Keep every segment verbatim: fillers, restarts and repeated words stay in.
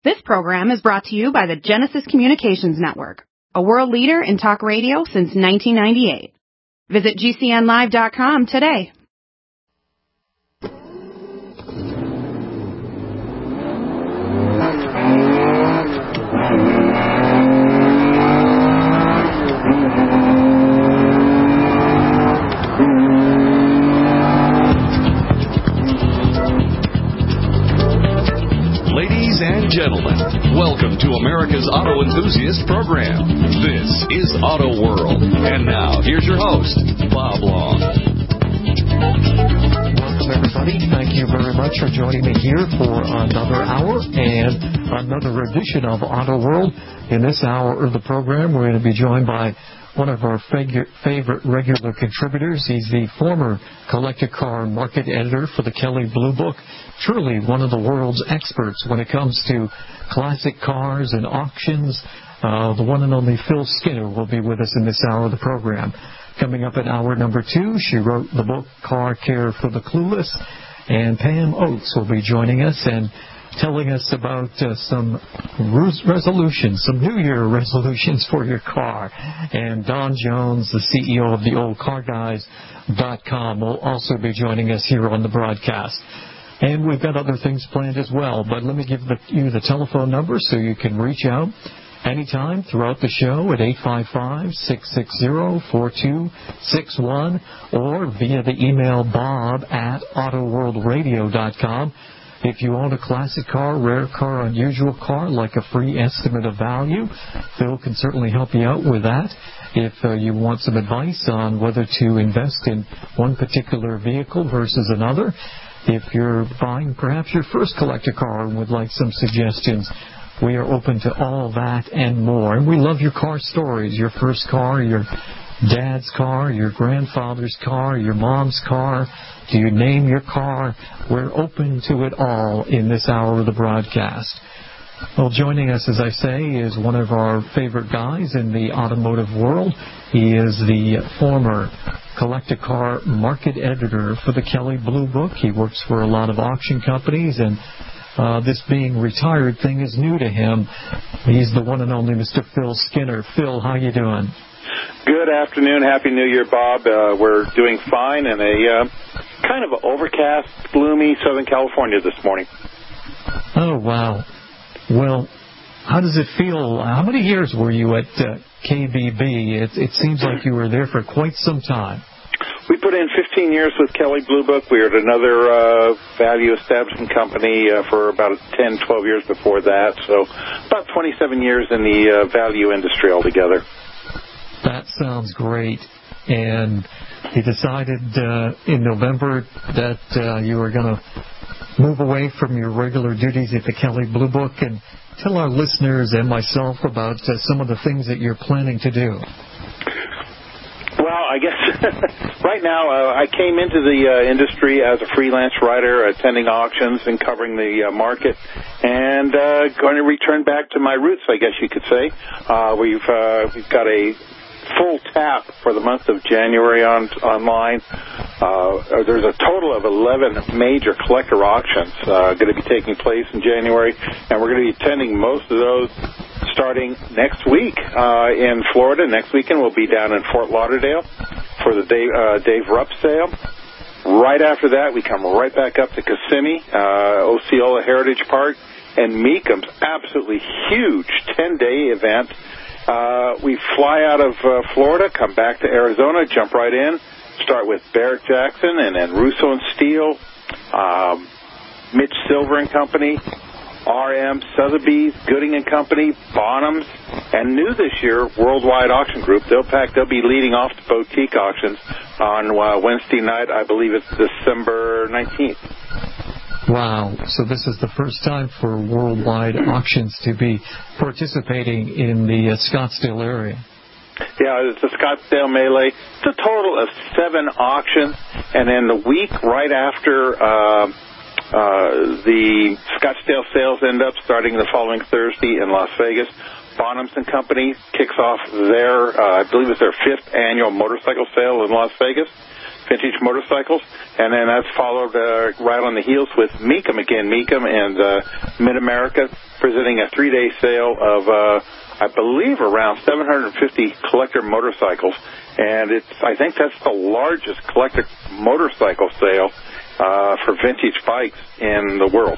This program is brought to you by the Genesis Communications Network, a world leader in talk radio since nineteen ninety-eight. Visit G C N live dot com today. Gentlemen, welcome to America's Auto Enthusiast Program. This is Auto World. And now, here's your host, Bob Long. Welcome, everybody. Thank you very much for joining me here for another hour and another edition of Auto World. In this hour of the program, we're going to be joined by one of our favorite regular contributors. He's the former collector car market editor for the Kelley Blue Book. Truly one of the world's experts when it comes to classic cars and auctions. Uh, the one and only Phil Skinner will be with us in this hour of the program. Coming up at hour number two, she wrote the book Car Care for the Clueless. And Pam Oates will be joining us and telling us about uh, some resolutions, some New Year resolutions for your car. And Don Jones, the C E O of the old car guys dot com, will also be joining us here on the broadcast. And we've got other things planned as well, but let me give the, you the telephone number so you can reach out anytime throughout the show at eight five five, six six zero, four two six one or via the email bob at auto world radio dot com. If you own a classic car, rare car, unusual car, like a free estimate of value, Phil can certainly help you out with that. If uh, you want some advice on whether to invest in one particular vehicle versus another, if you're buying perhaps your first collector car and would like some suggestions, we are open to all that and more. And we love your car stories, your first car, your dad's car, your grandfather's car, your mom's car. Do you name your car? We're open to it all in this hour of the broadcast. Well, joining us, as I say, is one of our favorite guys in the automotive world. He is the former collector car market editor for the Kelley Blue Book. He works for a lot of auction companies, and uh, this being retired thing is new to him. He's the one and only Mister Phil Skinner. Phil, how you doing? Good afternoon. Happy New Year, Bob. Uh, we're doing fine in a uh, kind of overcast, gloomy Southern California this morning. Oh, wow. Well, how does it feel? How many years were you at uh, K B B? It, it seems like you were there for quite some time. We put in fifteen years with Kelley Blue Book. We were at another uh, value establishment company uh, for about ten, twelve years before that. So about twenty-seven years in the uh, value industry altogether. That sounds great. And you decided uh, in November that uh, you were going to move away from your regular duties at the Kelley Blue Book, and tell our listeners and myself about uh, some of the things that you're planning to do. Well, I guess right now uh, I came into the uh, industry as a freelance writer, attending auctions and covering the uh, market, and uh, going to return back to my roots, I guess you could say. Uh, we've uh, we've got a full tap for the month of January on online. Uh, there's a total of eleven major collector auctions uh, going to be taking place in January, and we're going to be attending most of those starting next week uh, in Florida. Next weekend we'll be down in Fort Lauderdale for the Dave, uh, Dave Rupp sale. Right after that, we come right back up to Kissimmee, uh, Osceola Heritage Park, and Meekum's absolutely huge ten-day event. Uh, we fly out of uh, Florida, come back to Arizona, jump right in, start with Barrett Jackson and then Russo and Steele, um, Mitch Silver and Company, R M, Sotheby's, Gooding and Company, Bonhams, and new this year, Worldwide Auction Group. They'll pack, they'll be leading off the boutique auctions on uh, Wednesday night. I believe it's December nineteenth. Wow. So this is the first time for Worldwide Auctions to be participating in the uh, Scottsdale area. Yeah, it's the Scottsdale Melee. It's a total of seven auctions, and then the week right after uh, uh, the Scottsdale sales end up, starting the following Thursday in Las Vegas, Bonhams and Company kicks off their, uh, I believe it's their fifth annual motorcycle sale in Las Vegas. Vintage motorcycles, and then that's followed uh, right on the heels with Meekum again. Meekum and uh, Mid-America presenting a three-day sale of, uh, I believe, around seven hundred fifty collector motorcycles. And it's, I think that's the largest collector motorcycle sale uh, for vintage bikes in the world.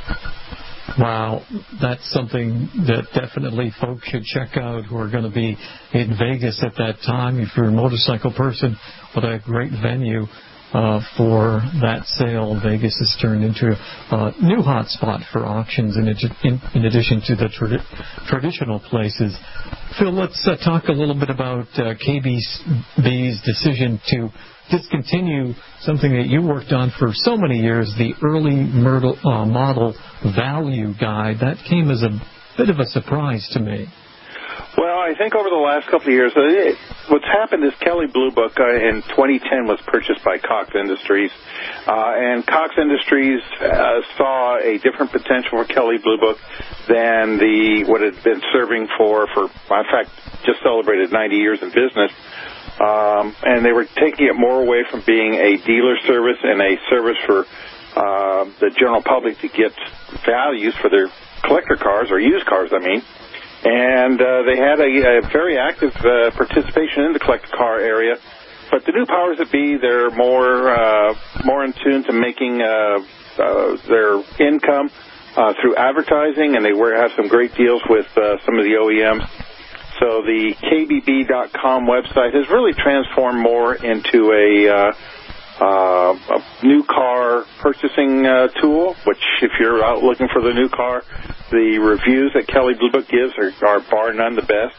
Wow, that's something that definitely folks should check out who are going to be in Vegas at that time. If you're a motorcycle person, what a great venue uh, for that sale. Vegas has turned into a new hot spot for auctions in, in, in addition to the tradi- traditional places. Phil, let's uh, talk a little bit about uh, K B B's decision to discontinue something that you worked on for so many years, the early model, uh, model value guide. That came as a bit of a surprise to me. Well, I think over the last couple of years, uh, it, what's happened is Kelley Blue Book uh, in twenty ten was purchased by Cox Industries, uh, and Cox Industries uh, saw a different potential for Kelley Blue Book than the what it had been serving for, for, in fact, just celebrated ninety years in business. Um, and they were taking it more away from being a dealer service and a service for uh, the general public to get values for their collector cars, or used cars, I mean. And uh, they had a, a very active uh, participation in the collector car area. But the new powers that be, they're more uh, more in tune to making uh, uh, their income uh, through advertising, and they were, have some great deals with uh, some of the O E Ms. So the K B B dot com website has really transformed more into a, uh, uh, a new car purchasing uh, tool, which if you're out looking for the new car, the reviews that Kelley Blue Book gives are, are bar none the best.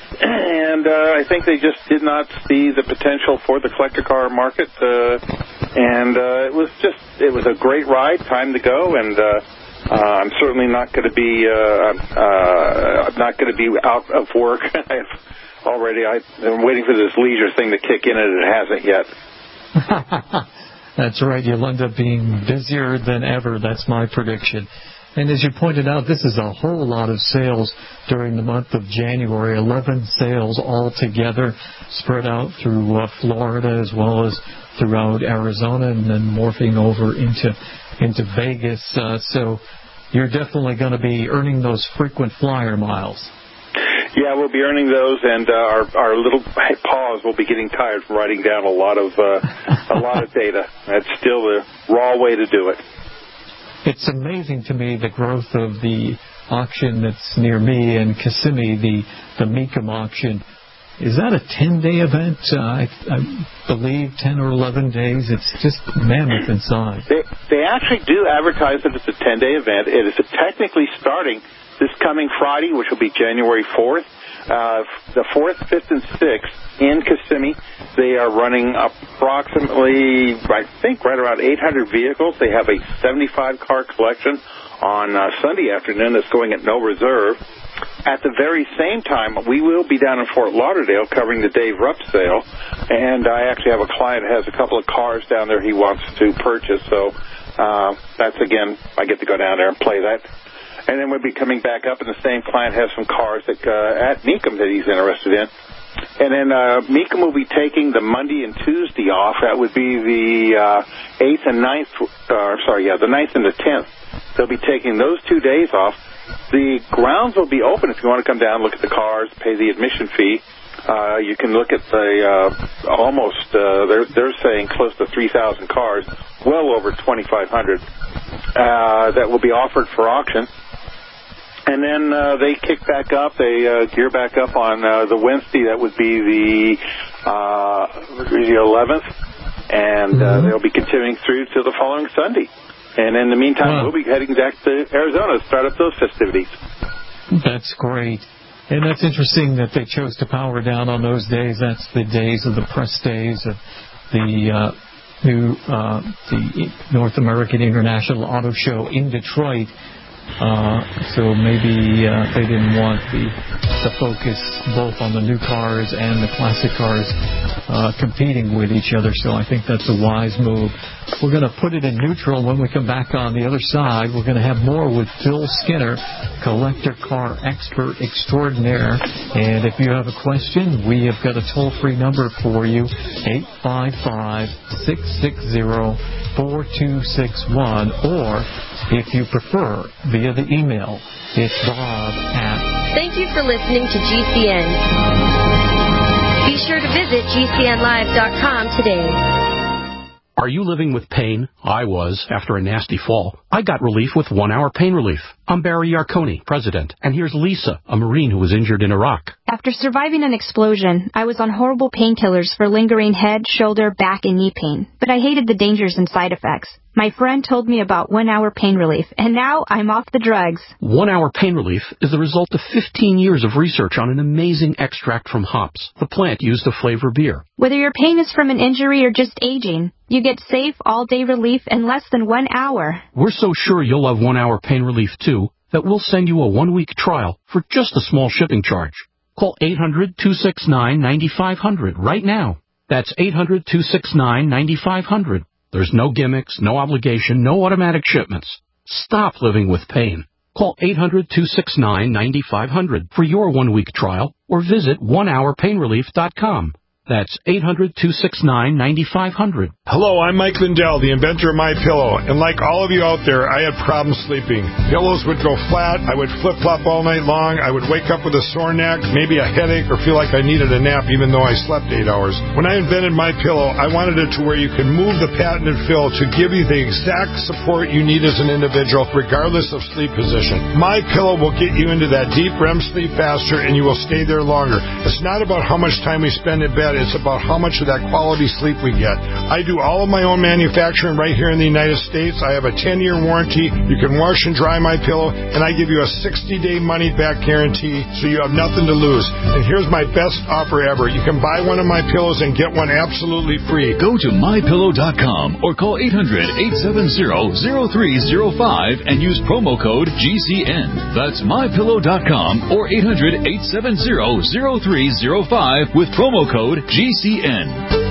And uh, I think they just did not see the potential for the collector car market. Uh, and uh, it was just, it was a great ride, time to go, and uh, Uh, I'm certainly not going to be. Uh, uh, I'm not going to be out of work already. I, I'm waiting for this leisure thing to kick in, and it hasn't yet. That's right. You'll end up being busier than ever. That's my prediction. And as you pointed out, this is a whole lot of sales during the month of January. Eleven sales altogether, spread out through uh, Florida as well as throughout Arizona, and then morphing over into into Vegas. Uh, so you're definitely going to be earning those frequent flyer miles. Yeah, we'll be earning those, and uh, our our little paws will be getting tired from writing down a lot of uh, a lot of data. That's still the raw way to do it. It's amazing to me the growth of the auction that's near me in Kissimmee, the the Mecum auction. Is that a ten-day event? Uh, I, I believe ten or eleven days. It's just mammoth in size. They, they actually do advertise that it's a ten-day event. It is technically starting this coming Friday, which will be January fourth. Uh, the fourth, fifth, and sixth in Kissimmee. They are running approximately, I think, right around eight hundred vehicles. They have a seventy-five car collection on uh, Sunday afternoon that's going at no reserve. At the very same time, we will be down in Fort Lauderdale covering the Dave Rupp sale, and I actually have a client that has a couple of cars down there he wants to purchase, so uh, that's, again, I get to go down there and play that. And then we'll be coming back up, and the same client has some cars that, uh, at Mecum that he's interested in. And then uh, Mecum will be taking the Monday and Tuesday off. That would be the uh, eighth and ninth, uh, sorry, yeah, the ninth and the tenth. They'll be taking those two days off. The grounds will be open if you want to come down, look at the cars, pay the admission fee. Uh, you can look at the uh, almost, uh, they're, they're saying close to three thousand cars, well over twenty-five hundred, uh, that will be offered for auction. And then uh, they kick back up, they uh, gear back up on uh, the Wednesday. That would be the, uh, the eleventh, and uh, they'll be continuing through to the following Sunday. And in the meantime, wow. we'll be heading back to Arizona to start up those festivities. That's great. And that's interesting that they chose to power down on those days. That's the days of the press days of the uh, new uh, the North American International Auto Show in Detroit. Uh, so maybe uh, they didn't want the the focus both on the new cars and the classic cars uh, competing with each other. So I think that's a wise move. We're going to put it in neutral. When we come back on the other side, we're going to have more with Phil Skinner, collector car expert extraordinaire. And if you have a question, we have got a toll-free number for you, eight five five, six six zero, four two six one, or if you prefer, via the email, It's Bob at... Thank you for listening to G C N. Be sure to visit G C N live dot com today. Are you living with pain? I was, after a nasty fall. I got relief with One Hour Pain Relief. I'm Barry Yarkoni, president, and here's Lisa, a Marine who was injured in Iraq. After surviving an explosion, I was on horrible painkillers for lingering head, shoulder, back, and knee pain. But I hated the dangers and side effects. My friend told me about One Hour Pain Relief, and now I'm off the drugs. One Hour Pain Relief is the result of fifteen years of research on an amazing extract from hops, the plant used to flavor beer. Whether your pain is from an injury or just aging, you get safe, all-day relief in less than one hour. We're so sure you'll love One Hour Pain Relief, too, that we'll send you a one-week trial for just a small shipping charge. Call eight hundred, two six nine, nine five zero zero right now. That's eight hundred, two six nine, nine five zero zero. There's no gimmicks, no obligation, no automatic shipments. Stop living with pain. Call eight hundred, two six nine, nine five zero zero for your one-week trial or visit one hour pain relief dot com. That's eight hundred, two six nine, nine five zero zero. Hello, I'm Mike Lindell, the inventor of MyPillow, and like all of you out there, I had problems sleeping. Pillows would go flat, I would flip-flop all night long, I would wake up with a sore neck, maybe a headache, or feel like I needed a nap even though I slept eight hours. When I invented MyPillow, I wanted it to where you could move the patented fill to give you the exact support you need as an individual, regardless of sleep position. MyPillow will get you into that deep R E M sleep faster, and you will stay there longer. It's not about how much time we spend in bed, it's about how much of that quality sleep we get. I do all of my own manufacturing right here in the United States. I have a ten-year warranty. You can wash and dry my pillow, and I give you a sixty-day money-back guarantee, so you have nothing to lose. And here's my best offer ever. You can buy one of my pillows and get one absolutely free. Go to my pillow dot com or call eight hundred, eight seven zero, zero three zero five and use promo code G C N. That's my pillow dot com or eight hundred, eight seven zero, zero three zero five with promo code G C N.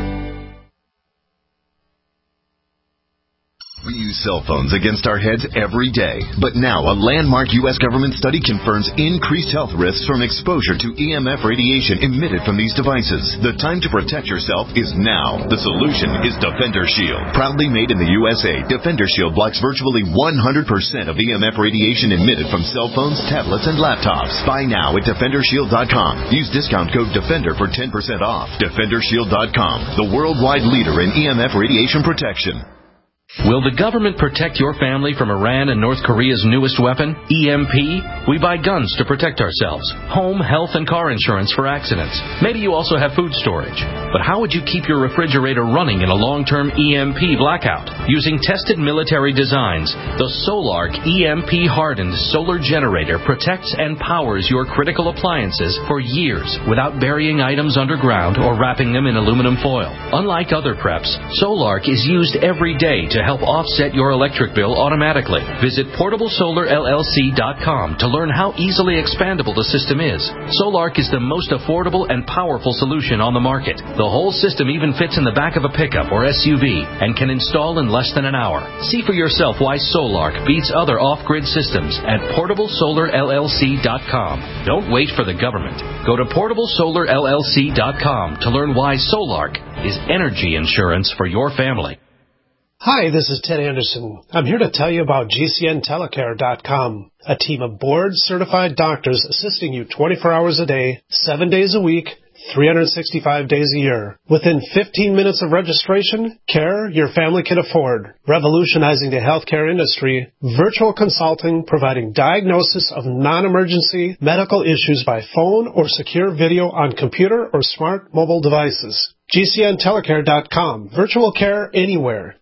We use cell phones against our heads every day, but now a landmark U S government study confirms increased health risks from exposure to E M F radiation emitted from these devices. The time to protect yourself is now. The solution is Defender Shield. Proudly made in the U S A, Defender Shield blocks virtually one hundred percent of E M F radiation emitted from cell phones, tablets, and laptops. Buy now at defender shield dot com. Use discount code DEFENDER for ten percent off. defender shield dot com, the worldwide leader in E M F radiation protection. Will the government protect your family from Iran and North Korea's newest weapon, E M P? We buy guns to protect ourselves, home, health, and car insurance for accidents. Maybe you also have food storage. But how would you keep your refrigerator running in a long-term E M P blackout? Using tested military designs, the Solark E M P-hardened solar generator protects and powers your critical appliances for years without burying items underground or wrapping them in aluminum foil. Unlike other preps, Solark is used every day to help offset your electric bill automatically. Visit portable solar L L C dot com to learn how easily expandable the system is. Solark is the most affordable and powerful solution on the market. The whole system even fits in the back of a pickup or S U V and can install in less than an hour. See for yourself why Solark beats other off-grid systems at portable solar L L C dot com. Don't wait for the government. Go to portable solar L L C dot com to learn why Solark is energy insurance for your family. Hi, this is Ted Anderson. I'm here to tell you about G C N telecare dot com, a team of board-certified doctors assisting you twenty-four hours a day, seven days a week, three hundred sixty-five days a year. Within fifteen minutes of registration, care your family can afford. Revolutionizing the healthcare industry, virtual consulting providing diagnosis of non-emergency medical issues by phone or secure video on computer or smart mobile devices. G C N telecare dot com, virtual care anywhere.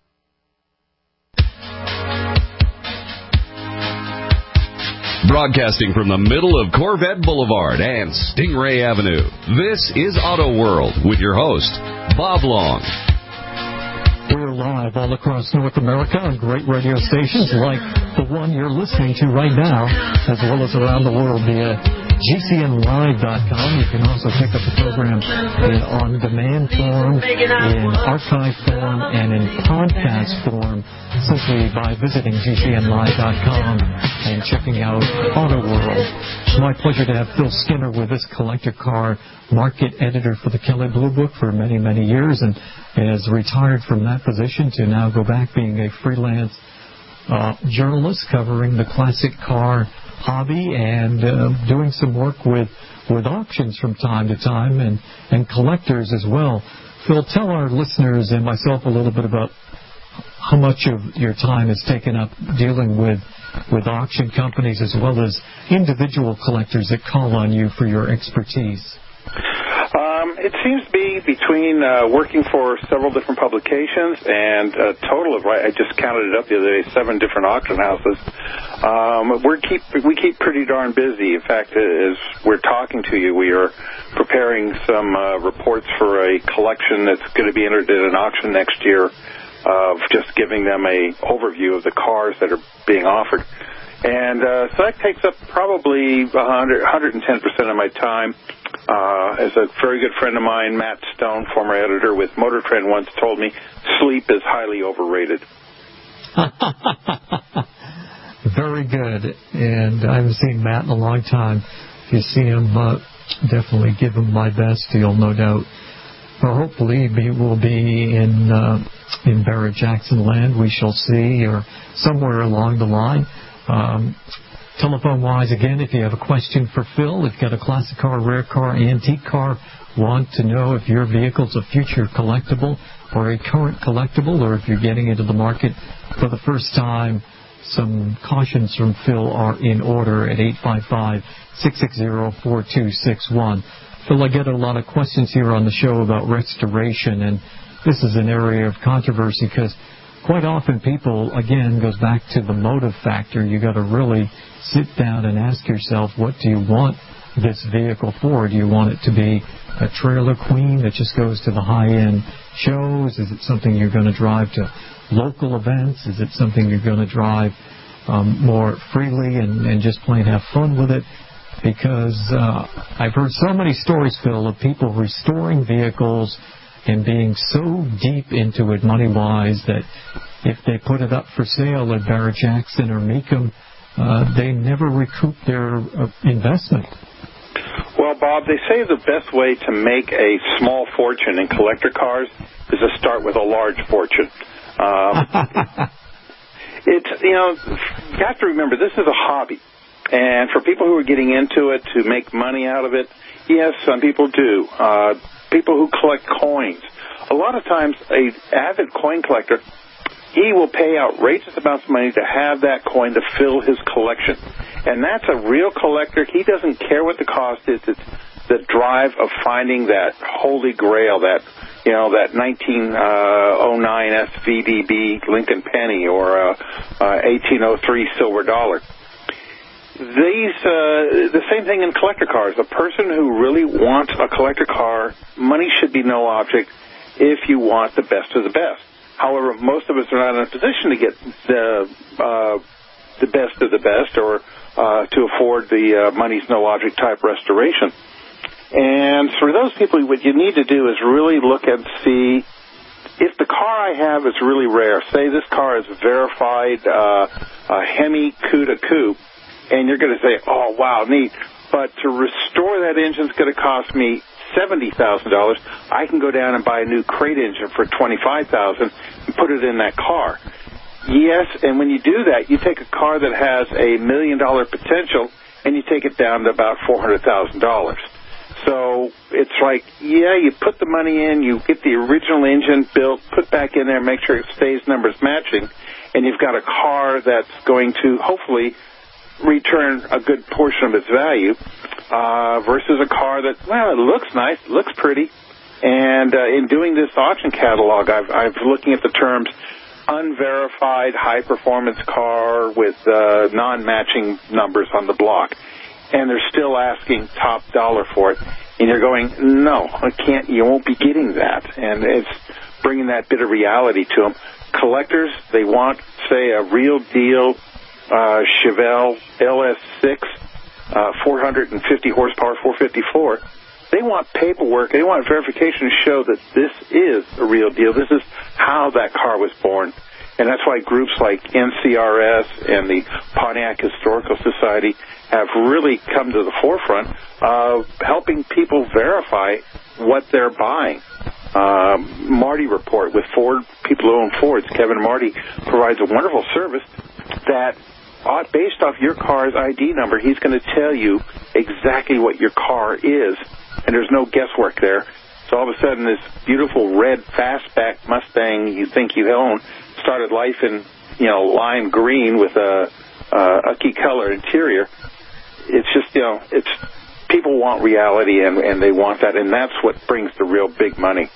Broadcasting from the middle of Corvette Boulevard and Stingray Avenue, this is Auto World with your host, Bob Long. We're live all across North America on great radio stations like the one you're listening to right now, as well as around the world via G C N live dot com. You can also pick up the program in on-demand form, in archive form, and in podcast form simply by visiting G C N live dot com and checking out Auto World. It's my pleasure to have Phil Skinner with us, collector car market editor for the Kelley Blue Book for many, many years, and has retired from that position to now go back being a freelance uh, journalist covering the classic car hobby and uh, doing some work with, with auctions from time to time and, and collectors as well. Phil, tell our listeners and myself a little bit about how much of your time is taken up dealing with with auction companies as well as individual collectors that call on you for your expertise. Um, it seems to be between uh, working for several different publications and a total of, I just counted it up the other day, seven different auction houses. Um, we keep we keep pretty darn busy. In fact, as we're talking to you, we are preparing some uh, reports for a collection that's going to be entered in an auction next year, of just giving them a overview of the cars that are being offered. And uh, so that takes up probably one hundred, one hundred ten percent of my time. Uh, as a very good friend of mine, Matt Stone, former editor with Motor Trend, once told me, sleep is highly overrated. Very good. And I haven't seen Matt in a long time. If you see him, uh, definitely give him my best. He'll no doubt, well, hopefully, he will be in uh, in Barrett-Jackson land. We shall see, or somewhere along the line. Um, Telephone-wise, again, if you have a question for Phil, if you've got a classic car, rare car, antique car, want to know if your vehicle's a future collectible or a current collectible, or if you're getting into the market for the first time, some cautions from Phil are in order at eight five five, six six zero, four two six one. Phil, I get a lot of questions here on the show about restoration, and this is an area of controversy because quite often people, again, goes back to the motive factor. You got to really sit down and ask yourself, what do you want this vehicle for? Do you want it to be a trailer queen that just goes to the high-end shows? Is it something you're going to drive to local events? Is it something you're going to drive um, more freely and, and just plain have fun with it? Because uh, I've heard so many stories, Phil, of people restoring vehicles and being so deep into it money-wise that if they put it up for sale at Barrett-Jackson or Mecum, uh, they never recoup their uh, investment. Well, Bob, they say the best way to make a small fortune in collector cars is to start with a large fortune. Um, it's, you know, you have to remember, this is a hobby. And for people who are getting into it to make money out of it, yes, some people do. Uh, people who collect coins. A lot of times, a avid coin collector, he will pay outrageous amounts of money to have that coin to fill his collection. And that's a real collector. He doesn't care what the cost is. It's the drive of finding that holy grail, that, you know, that nineteen oh nine S V D B Lincoln penny or uh, uh, eighteen oh three silver dollar. These, uh, the same thing in collector cars. A person who really wants a collector car, money should be no object if you want the best of the best. However, most of us are not in a position to get the uh, the best of the best or uh, to afford the uh, money's no object type restoration. And for those people, what you need to do is really look and see if the car I have is really rare. Say this car is verified uh, a Hemi Cuda Coupe, and you're going to say, oh, wow, neat. But to restore that engine is going to cost me seventy thousand dollars. I can go down and buy a new crate engine for twenty-five thousand dollars and put it in that car. Yes, and when you do that, you take a car that has a million-dollar potential, and you take it down to about four hundred thousand dollars. So it's like, yeah, you put the money in, you get the original engine built, put back in there, make sure it stays numbers matching, and you've got a car that's going to hopefully return a good portion of its value uh, versus a car that, well, it looks nice, it looks pretty. And uh, in doing this auction catalog, I've, I've looking at the terms unverified high-performance car with uh, non-matching numbers on the block. And they're still asking top dollar for it. And you're going, no, I can't, you won't be getting that. And it's bringing that bit of reality to them. Collectors, they want, say, a real deal uh, Chevelle L S six, uh, four hundred fifty horsepower, four fifty-four. They want paperwork. They want verification to show that this is a real deal. This is how that car was born. And that's why groups like N C R S and the Pontiac Historical Society have really come to the forefront of helping people verify what they're buying. Um, Marty Report with Ford, people who own Fords, Kevin Marty provides a wonderful service that uh, based off your car's I D number, he's going to tell you exactly what your car is, and there's no guesswork there. So all of a sudden, this beautiful red fastback Mustang you think you own started life in, you know, lime green with a, uh, a key color interior. It's just, you know, it's people want reality, and, and they want that, and that's what brings the real big money.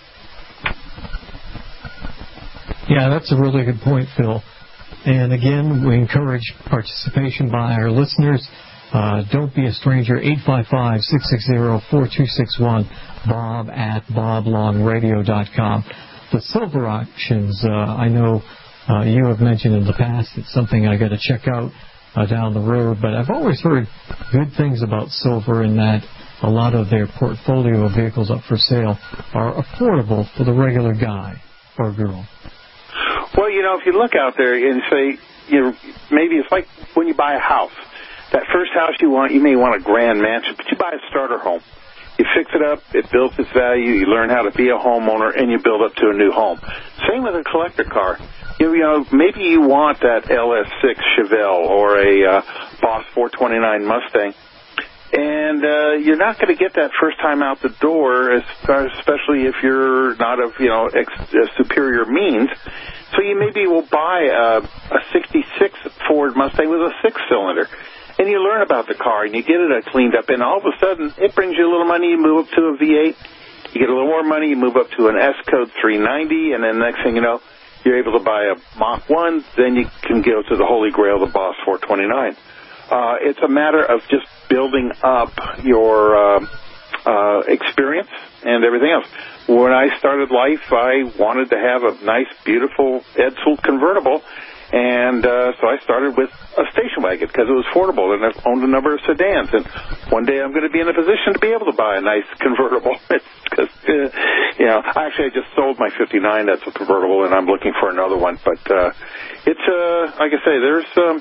Yeah, that's a really good point, Phil. And again, we encourage participation by our listeners. Uh, don't be a stranger. eight five five, six six zero, four two six one, bob at bob long radio dot com. The silver auctions, uh, I know uh, you have mentioned in the past, it's something I got to check out uh, down the road, but I've always heard good things about silver in that a lot of their portfolio of vehicles up for sale are affordable for the regular guy or girl. Well, you know, if you look out there and say, you know, maybe it's like when you buy a house. That first house you want, you may want a grand mansion, but you buy a starter home. You fix it up, it builds its value, you learn how to be a homeowner, and you build up to a new home. Same with a collector car. You know, maybe you want that L S six Chevelle or a uh, Boss four twenty-nine Mustang, and uh, you're not going to get that first time out the door, especially if you're not of, you know, ex- uh, superior means. So you maybe will buy a, a sixty-six Ford Mustang with a six-cylinder. And you learn about the car, and you get it cleaned up, and all of a sudden, it brings you a little money. You move up to a V eight. You get a little more money. You move up to an S-Code three ninety, and then next thing you know, you're able to buy a Mach one. Then you can go to the Holy Grail, the Boss four twenty-nine. Uh, it's a matter of just building up your uh, uh, experience and everything else. When I started life, I wanted to have a nice, beautiful Edsel convertible. And uh, so I started with a station wagon because it was affordable, and I've owned a number of sedans. And one day I'm going to be in a position to be able to buy a nice convertible. Because, uh, you know, actually I just sold my fifty-nine. That's a convertible, and I'm looking for another one. But uh, it's, uh, like I say, there's um,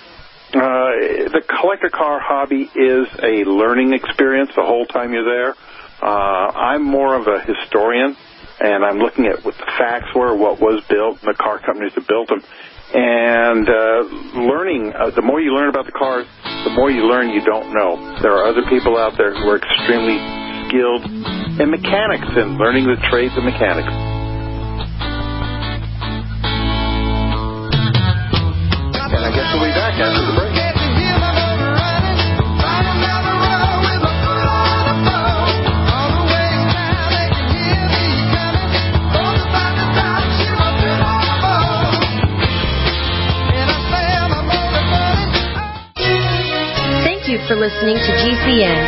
uh, the collector car hobby is a learning experience the whole time you're there. Uh, I'm more of a historian, and I'm looking at what the facts were, what was built, and the car companies that built them. And uh, learning, uh, the more you learn about the cars, the more you learn you don't know. There are other people out there who are extremely skilled in mechanics and learning the trades of mechanics. And I guess we'll be back after the break. For listening to G C N.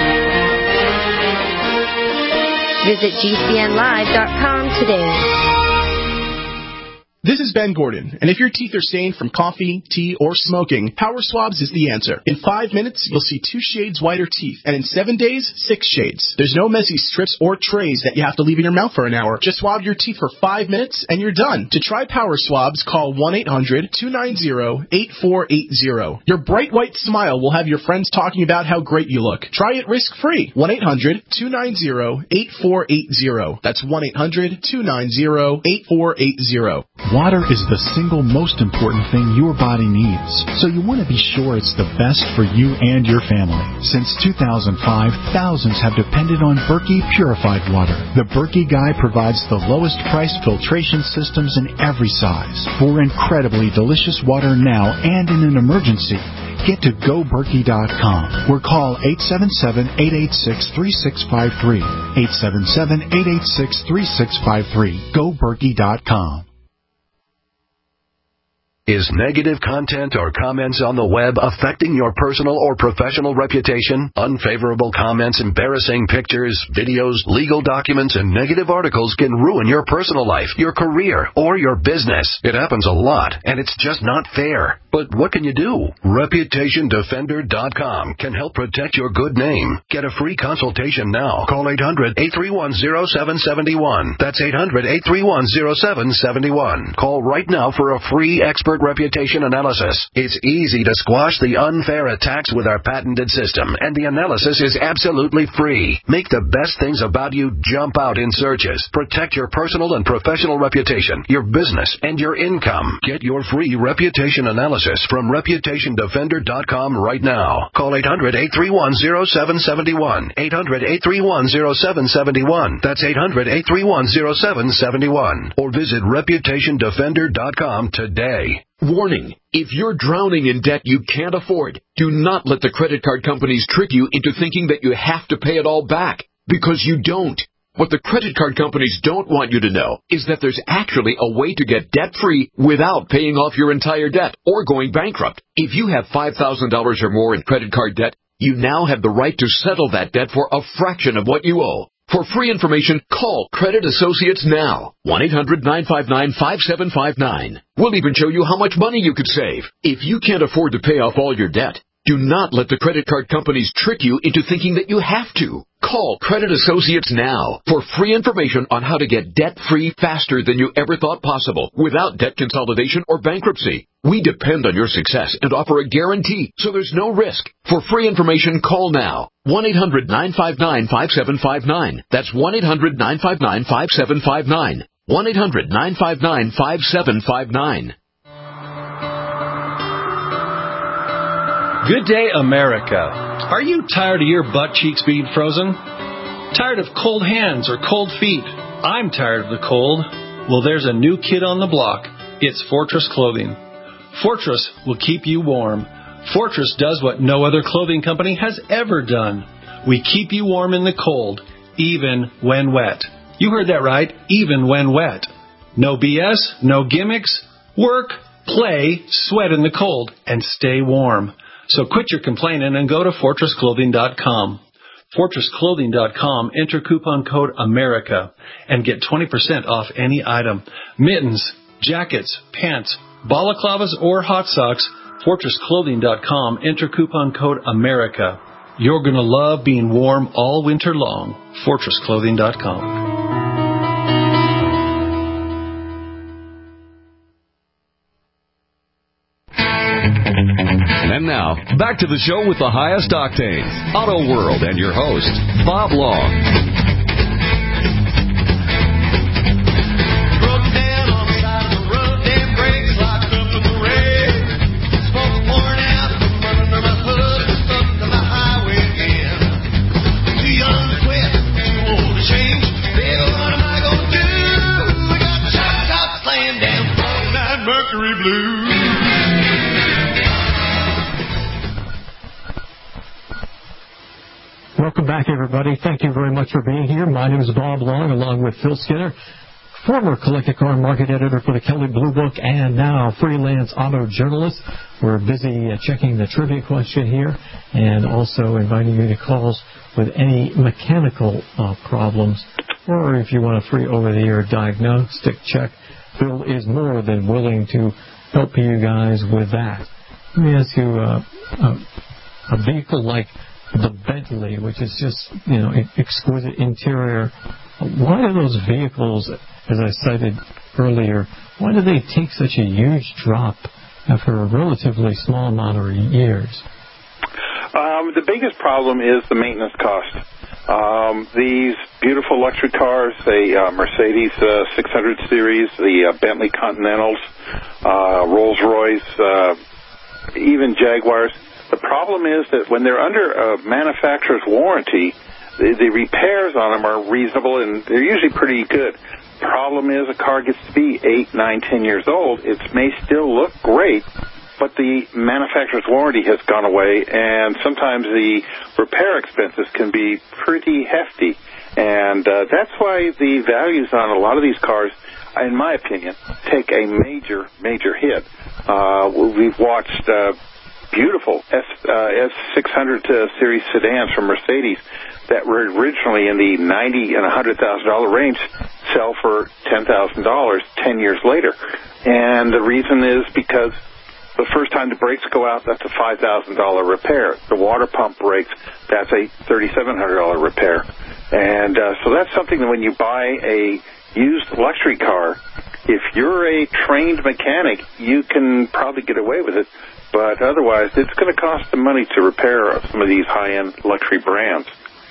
Visit G C N live dot com today. This is Ben Gordon, and if your teeth are stained from coffee, tea, or smoking, Power Swabs is the answer. In five minutes, you'll see two shades whiter teeth, and in seven days, six shades. There's no messy strips or trays that you have to leave in your mouth for an hour. Just swab your teeth for five minutes, and you're done. To try Power Swabs, call one eight hundred, two nine zero, eight four eight zero. Your bright white smile will have your friends talking about how great you look. Try it risk-free. one eight hundred, two nine zero, eight four eight zero. That's one eight hundred, two nine zero, eight four eight zero. Water is the single most important thing your body needs, so you want to be sure it's the best for you and your family. Since two thousand five, thousands have depended on Berkey purified water. The Berkey Guy provides the lowest priced filtration systems in every size for incredibly delicious water now and in an emergency. Get to go berkey dot com or call eight seven seven, eight eight six, three six five three. eight seven seven, eight eight six, three six five three. go berkey dot com. Is negative content or comments on the web affecting your personal or professional reputation? Unfavorable comments, embarrassing pictures, videos, legal documents, and negative articles can ruin your personal life, your career, or your business. It happens a lot, and it's just not fair. But what can you do? reputation defender dot com can help protect your good name. Get a free consultation now. Call eight hundred, eight three one, zero seven seven one. That's eight hundred, eight three one, zero seven seven one. Call right now for a free expert expert reputation analysis. It's easy to squash the unfair attacks with our patented system, and the analysis is absolutely free. Make the best things about you jump out in searches. Protect your personal and professional reputation, your business, and your income. Get your free reputation analysis from reputation defender dot com right now. Call eight hundred, eight three one, zero seven seven one. eight hundred, eight three one, zero seven seven one. That's eight hundred, eight three one, zero seven seven one. Or visit reputation defender dot com today. Warning, if you're drowning in debt you can't afford, do not let the credit card companies trick you into thinking that you have to pay it all back, because you don't. What the credit card companies don't want you to know is that there's actually a way to get debt-free without paying off your entire debt or going bankrupt. If you have five thousand dollars or more in credit card debt, you now have the right to settle that debt for a fraction of what you owe. For free information, call Credit Associates now. one eight hundred, nine five nine, five seven five nine. We'll even show you how much money you could save. If you can't afford to pay off all your debt, do not let the credit card companies trick you into thinking that you have to. Call Credit Associates now for free information on how to get debt-free faster than you ever thought possible without debt consolidation or bankruptcy. We depend on your success and offer a guarantee, so there's no risk. For free information, call now. one eight hundred, nine five nine, five seven five nine. That's one eight hundred, nine five nine, five seven five nine. one eight hundred, nine five nine, five seven five nine. Good day, America. Are you tired of your butt cheeks being frozen? Tired of cold hands or cold feet? I'm tired of the cold. Well, there's a new kid on the block. It's Fortress Clothing. Fortress will keep you warm. Fortress does what no other clothing company has ever done. We keep you warm in the cold, even when wet. You heard that right, even when wet. No B S, no gimmicks. Work, play, sweat in the cold, and stay warm. So quit your complaining and go to fortress clothing dot com. fortress clothing dot com, enter coupon code AMERICA and get twenty percent off any item. Mittens, jackets, pants, balaclavas, or hot socks, fortress clothing dot com, enter coupon code AMERICA. You're going to love being warm all winter long. fortress clothing dot com. And now, back to the show with the highest octane, Auto World, and your host, Bob Long. Mercury Blue. Welcome back, everybody. Thank you very much for being here. My name is Bob Long, along with Phil Skinner, former Collector Car Market Editor for the Kelley Blue Book and now freelance auto journalist. We're busy uh, checking the trivia question here and also inviting you to calls with any mechanical uh, problems, or if you want a free over-the-air diagnostic check. Phil is more than willing to help you guys with that. Let me ask you, uh, a, a vehicle like the Bentley, which is just, you know, exquisite interior, why do those vehicles, as I cited earlier, why do they take such a huge drop after a relatively small amount of years? Um, the biggest problem is the maintenance cost. Um, these beautiful luxury cars, the uh, Mercedes uh, six hundred series, the uh, Bentley Continentals, uh, Rolls-Royce, uh, even Jaguars, the problem is that when they're under a manufacturer's warranty, the, the repairs on them are reasonable and they're usually pretty good. Problem is a car gets to be eight, nine, ten years old. It may still look great, but the manufacturer's warranty has gone away, and sometimes the repair expenses can be pretty hefty. And uh, that's why the values on a lot of these cars, in my opinion, take a major, major hit. Uh, we've watched uh, beautiful S, uh, S six hundred uh, series sedans from Mercedes that were originally in the ninety and one hundred thousand dollars range sell for ten thousand dollars ten years later. And the reason is because the first time the brakes go out, that's a five thousand dollars repair. The water pump breaks, that's a thirty-seven hundred dollars repair. And uh, so that's something that when you buy a used luxury car, if you're a trained mechanic, you can probably get away with it. But otherwise, it's going to cost some money to repair some of these high-end luxury brands.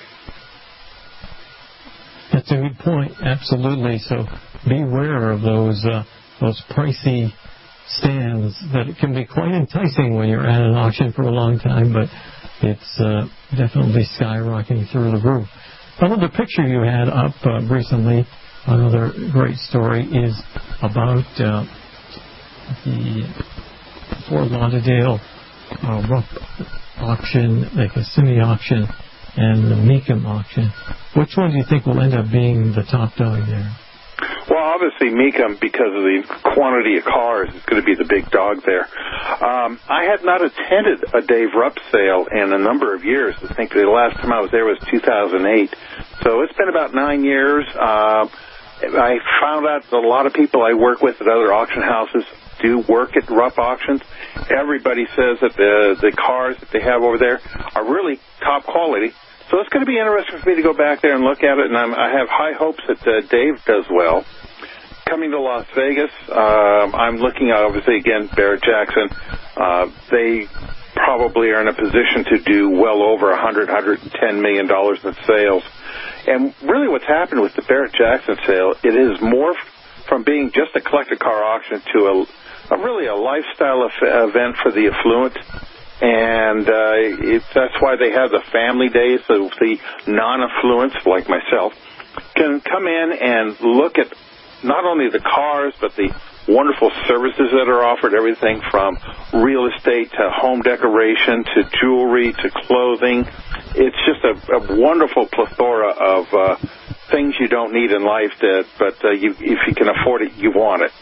That's a good point. Absolutely. So beware of those uh, those pricey stands that it can be quite enticing when you're at an auction for a long time, but it's uh, definitely skyrocketing through the roof. Another picture you had up uh, recently, another great story, is about uh, the Fort Lauderdale uh, rough auction, like a semi-auction, and the Mecum auction. Which one do you think will end up being the top dog there? Well, obviously Mecum, because of the quantity of cars, is going to be the big dog there. Um, I had not attended a Dave Rupp sale in a number of years. I think the last time I was there was two thousand eight. So it's been about nine years. Uh, I found out that a lot of people I work with at other auction houses do work at Rupp auctions. Everybody says that the the cars that they have over there are really top quality. So it's going to be interesting for me to go back there and look at it, and I'm, I have high hopes that uh, Dave does well. Coming to Las Vegas, um, I'm looking at, obviously, again, Barrett-Jackson. Uh, they probably are in a position to do well over one hundred, one hundred ten million dollars in sales. And really what's happened with the Barrett-Jackson sale, it is morphed from being just a collector car auction to a, a really a lifestyle event for the affluent. And uh, it, that's why they have the family days, so the non-affluents, like myself, can come in and look at not only the cars, but the wonderful services that are offered, everything from real estate to home decoration to jewelry to clothing. It's just a, a wonderful plethora of uh, things you don't need in life, that, but uh, you, if you can afford it, you want it.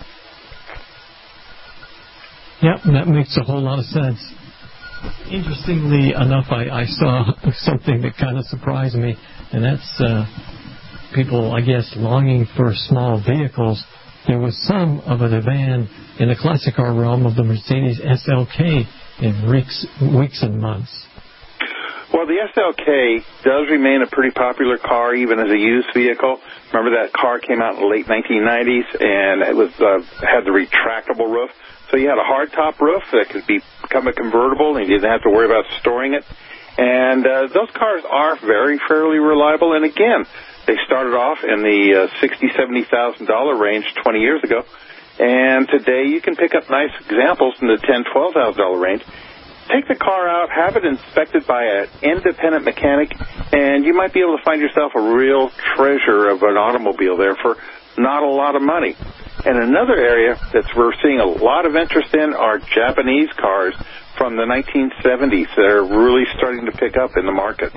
Yep, that makes a whole lot of sense. Interestingly enough, I, I saw something that kind of surprised me, and that's uh, people, I guess, longing for small vehicles. There was some of a demand in the classic car realm of the Mercedes S L K in weeks, weeks and months. Well, the S L K does remain a pretty popular car, even as a used vehicle. Remember that car came out in the late nineteen nineties, and it was uh, had the retractable roof. So you had a hardtop roof that could be, become a convertible, and you didn't have to worry about storing it. And uh, those cars are very, fairly reliable. And again, they started off in the uh, sixty thousand dollars, seventy thousand dollars range twenty years ago. And today you can pick up nice examples in the ten thousand dollars, twelve thousand dollars range. Take the car out, have it inspected by an independent mechanic, and you might be able to find yourself a real treasure of an automobile there for not a lot of money. And another area that we're seeing a lot of interest in are Japanese cars from the nineteen seventies that are really starting to pick up in the market.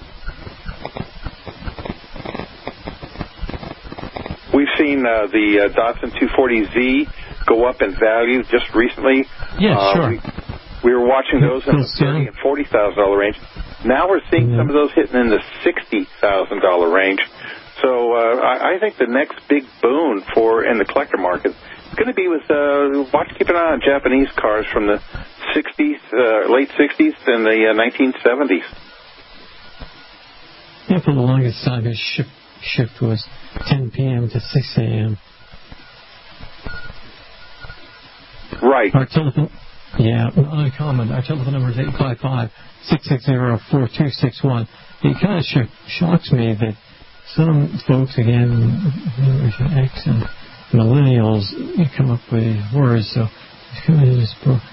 We've seen uh, the uh, Datsun two forty Z go up in value just recently. Yeah, uh, sure. We, we were watching those in the thirty thousand dollars and forty thousand dollars range. Now we're seeing mm-hmm. some of those hitting in the sixty thousand dollars range. So uh, I, I think the next big boon for in the collector market is going to be with uh, watch, keep an eye on Japanese cars from the sixties, uh, late sixties, and the uh, nineteen seventies. Yeah, for the longest time, his shift shift was ten p.m. to six a.m. Right. Our telephone, yeah, uncommon. Our telephone number is eight five five, six six zero, four two six one. It kind of sh- shocks me that some folks, again, Generation X and millennials, you come up with these words, so it's kind of just broke.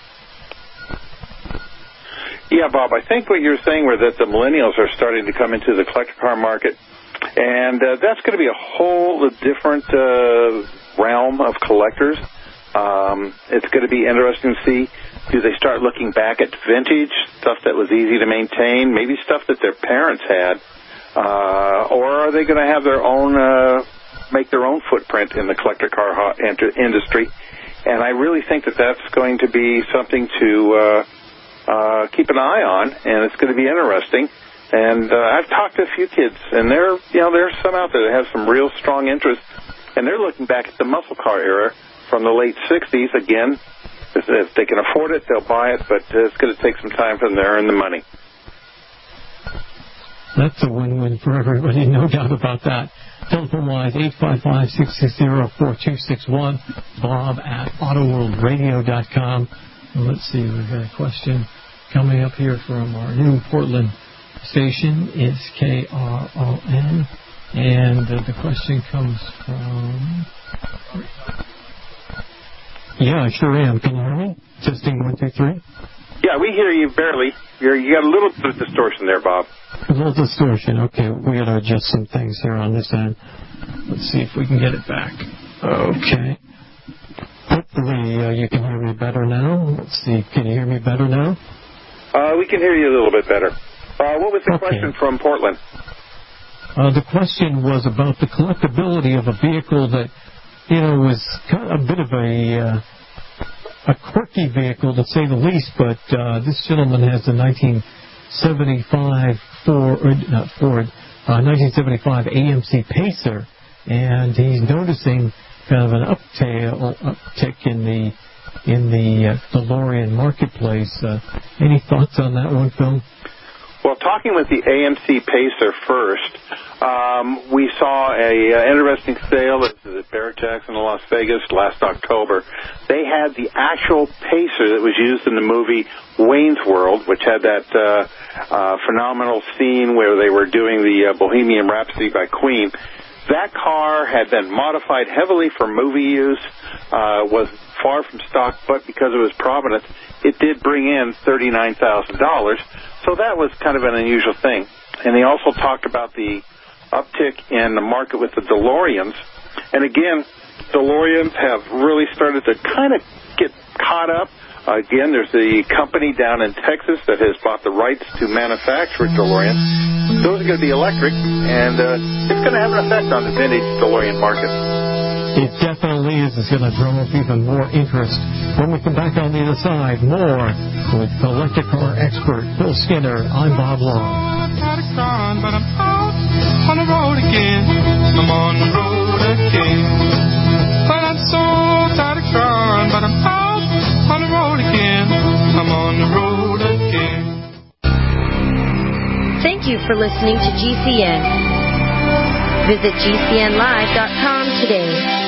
Yeah, Bob, I think what you're saying was that the millennials are starting to come into the collector car market, and uh, that's going to be a whole different uh, realm of collectors. Um, it's going to be interesting to see, do they start looking back at vintage, stuff that was easy to maintain, maybe stuff that their parents had, uh, or are they going to have their own, uh, make their own footprint in the collector car industry? And I really think that that's going to be something to uh, uh, keep an eye on, and it's going to be interesting. And uh, I've talked to a few kids, and there, you know, there's some out there that have some real strong interest, and they're looking back at the muscle car era from the late sixties. Again, if they can afford it, they'll buy it, but it's going to take some time for them to earn the money. That's a win-win for everybody, no doubt about that. Telephone lines eight five five, six six zero, four two six one. Bob at auto world radio dot com. Well, let's see, we've got a question coming up here from our new Portland station. It's K R O N. And uh, the question comes from... Yeah, I sure am. Can you hear me? Testing one, two, three. Yeah, we hear you barely. You're, you got a little bit of distortion there, Bob. A little distortion. Okay, we got to adjust some things here on this end. Let's see if we can get it back. Okay. Hopefully uh, you can hear me better now. Let's see. Can you hear me better now? Uh, we can hear you a little bit better. Uh, what was the okay. question from Portland? Uh, the question was about the collectability of a vehicle that, you know, was kind of a bit of a uh, a quirky vehicle, to say the least, but uh, this gentleman has a nineteen seventy-five Ford, not Ford, uh, nineteen seventy-five A M C Pacer, and he's noticing kind of an uptail, uptick in the in the uh, DeLorean marketplace. Uh, any thoughts on that one, Phil? Well, talking with the A M C Pacer first, um, we saw a uh, interesting sale at Barrett-Jackson in Las Vegas last October. They had the actual Pacer that was used in the movie Wayne's World, which had that uh, uh, phenomenal scene where they were doing the uh, Bohemian Rhapsody by Queen. That car had been modified heavily for movie use, uh, was far from stock, but because of its provenance, it did bring in thirty-nine thousand dollars. So that was kind of an unusual thing. And they also talked about the uptick in the market with the DeLoreans. And again, DeLoreans have really started to kind of get caught up. Uh, again, there's the company down in Texas that has bought the rights to manufacture DeLorean. Those are going to be electric, and uh, it's going to have an effect on the vintage DeLorean market. It definitely is. It's going to drum up even more interest. When we come back on the other side, more with electric car expert Phil Skinner. I'm Bob Long. But I'm out on the road again. I'm on the road again. But I'm so tired of crying. But I'm out on the road again. I'm on the road again. Thank you for listening to G C N. Visit G C N live dot com today.